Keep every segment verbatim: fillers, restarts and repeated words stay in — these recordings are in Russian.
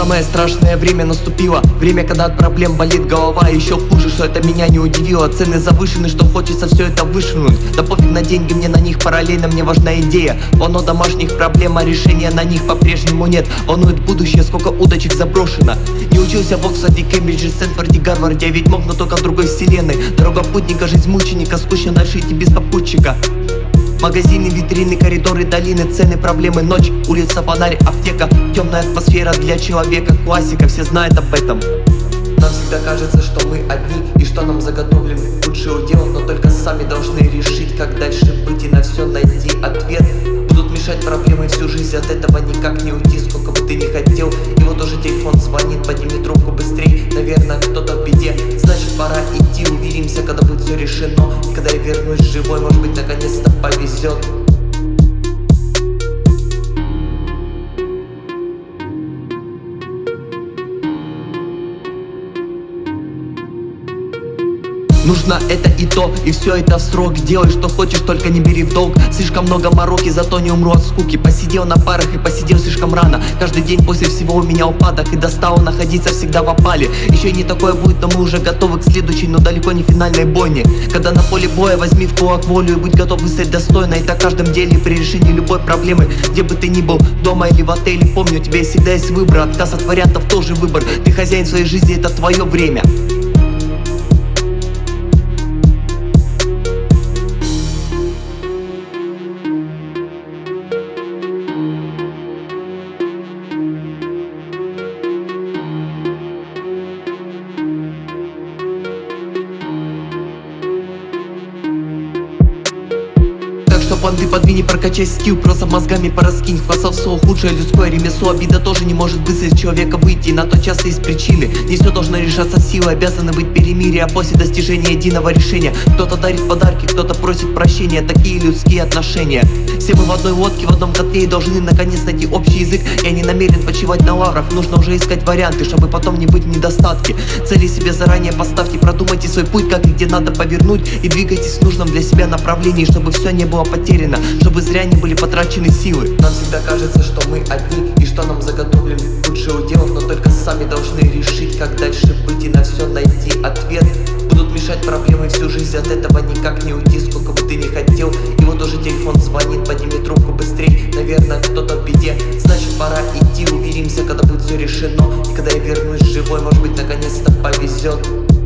Самое страшное время наступило. Время, когда от проблем болит голова. Еще хуже, что это меня не удивило. Цены завышены, что хочется все это вышвырнуть. Да пофиг на деньги, мне на них параллельно, мне важна идея. Оно домашних проблем, а решения на них по-прежнему нет. Волнует будущее, сколько удочек заброшено. Не учился в Оксфорде, Кембридже, Стэнфорде, Гарварде. Я ведь мог, но только в другой вселенной. Дорога путника, жизнь мученика, скучно дальше идти без попутчика. Магазины, витрины, коридоры, долины, цены, проблемы, ночь, улица, фонарь, аптека. Темная атмосфера для человека, классика, все знают об этом. Нам всегда кажется, что мы одни и что нам заготовлен лучший удел. Но только сами должны решить, как дальше быть и на все найти ответ. Будут мешать проблемы всю жизнь, от этого никак не уйти, сколько бы ты ни хотел. И вот уже телефон звонит, подними трубку быстрей. Наверное, кто-то в беде, значит пора идти. Увидимся, когда будет все решено. И когда я вернусь живой, может быть, наконец-то повезет. Нужно это и то, и все это в срок. Делай, что хочешь, только не бери в долг. Слишком много мороки, зато не умру от скуки. Посидел на парах и посидел слишком рано. Каждый день после всего у меня упадок, и достало находиться всегда в опале. Еще не такое будет, но мы уже готовы к следующей, но далеко не финальной бойне. Когда на поле боя возьми в кулак волю и будь готов выстрелить достойно. И так в каждом деле при решении любой проблемы. Где бы ты ни был, дома или в отеле, помни, у тебя всегда есть выбор. Отказ от вариантов тоже выбор. Ты хозяин своей жизни, это твое время. Что понты подвини, прокачай скилл, просто мозгами пораскинь. Хвастовство худшее людское ремесло. Обида тоже не может быстро из человека выйти. На то часто есть причины. Не все должно решаться силой. Обязаны быть перемирие, а после достижения единого решения. Кто-то дарит подарки, кто-то просит прощения. Такие людские отношения. Все мы в одной лодке, в одном котле и должны наконец найти общий язык. Я не намерен почивать на лаврах. Нужно уже искать варианты, чтобы потом не быть в недостатке. Цели себе заранее поставьте, продумайте свой путь, как и где надо повернуть. И двигайтесь в нужном для себя направлении, чтобы все не было потеряно, чтобы зря не были потрачены силы. Нам всегда кажется, что мы одни и что нам заготовлен лучший удел. Но только сами должны решить, как дальше быть и на все найти ответ. Будут мешать проблемы всю жизнь, от этого никак не уйти, сколько бы ты ни хотел. И вот уже телефон звонит, подними трубку быстрей. Наверное, кто-то в беде, значит пора идти. Увидимся, когда будет все решено. И когда я вернусь живой, может быть, наконец-то повезет.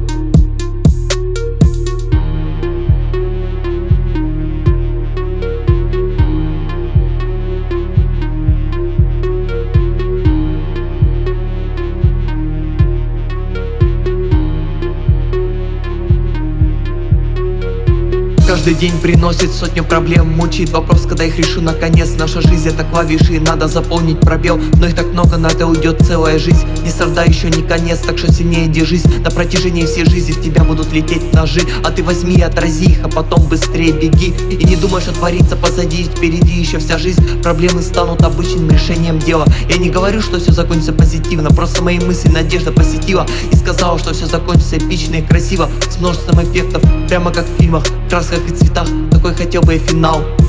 Каждый день приносит сотню проблем, мучает вопрос, когда их решу наконец. Наша жизнь это клавиши, и надо заполнить пробел. Но их так много, на это уйдет целая жизнь. Не страдай, еще не конец, так что сильнее держись. На протяжении всей жизни в тебя будут лететь ножи. А ты возьми и отрази их, а потом быстрее беги. И не думай, что творится позади, впереди еще вся жизнь. Проблемы станут обычным решением дела. Я не говорю, что все закончится позитивно, просто мои мысли надежда посетила и сказала, что все закончится эпично и красиво, с множеством эффектов, прямо как в фильмах, в красках и цветах. Такой хотел бы и финал.